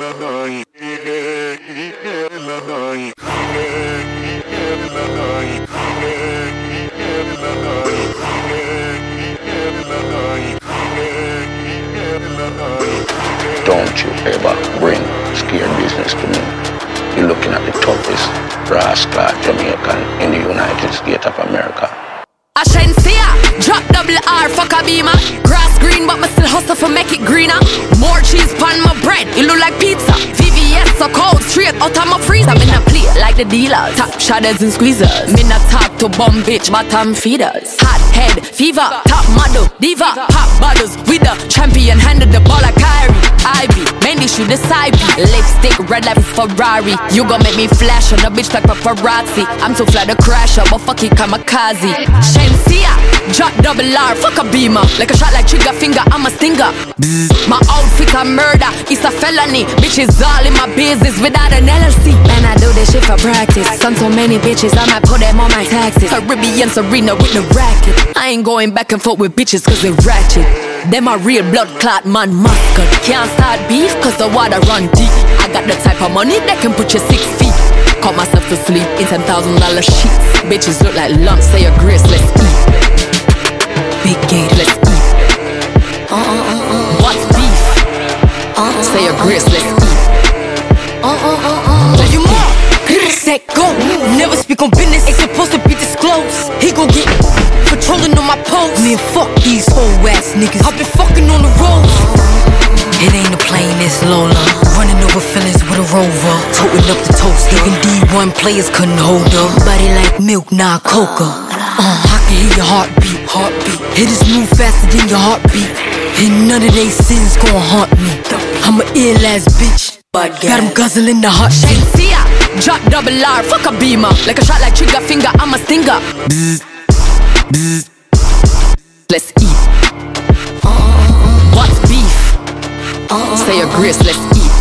Don't you ever bring scare business to me. You're looking at the toughest rascal Jamaican in the United States of America. Ashensia, drop double R, fuck a beamer. Grass green, but me still hustle for make it greener. More cheese pan my bread, it look like pizza. VVS so cold, straight out of my freezer. Me not play like the dealers, top shadows and squeezers. Me not talk to bum bitch, bottom feeders. Hot head, fever, top model, diva. Pop bottles with the champion, handed the ball like Kyrie. Ivy, mainly shoot the side B. Lipstick, red like Ferrari. You gon' make me flash on a bitch like paparazzi. I'm too fly to crash up, but fuck it, kamikaze. Shensia, drop double R, fuck a beamer. Like a shot like trigger finger, I'm a stinger. My outfit a murder, it's a felony. Bitches all in my business without an LLC. Man, I do this shit for practice. Son so many bitches, I might put them on my taxes. Caribbean Serena with the racket. I ain't going back and forth with bitches cause they ratchet. Them a real blood clot man muscle. Can't start beef cause the water run deep. I got the type of money that can put you 6 feet. Caught myself to sleep in $10,000 sheets. Bitches look like lumps, say a grace, let's eat. Big gate, let's eat. What's beef? Say a grace, let's eat. You more? Set go. Never speak on business, ain't supposed to be disclosed. He gon' get patrolling on my post. Man, fuck these whole ass niggas. I've been fucking on the road. It ain't a plane, it's Lola. Running over feelings with a rover. Toting up the toast. Even D1 players couldn't hold her. Body like milk, nah, coca. I can hear your heartbeat, heartbeat. Hit this move faster than your heartbeat. And none of they sins gon' haunt me. I'm a ill ass bitch. Got him guzzling the hot shit. Shensia, drop double R, fuck a beamer. Like a shot like trigger finger, I'm a stinger. Let's eat. What's beef? Say a grace, let's eat.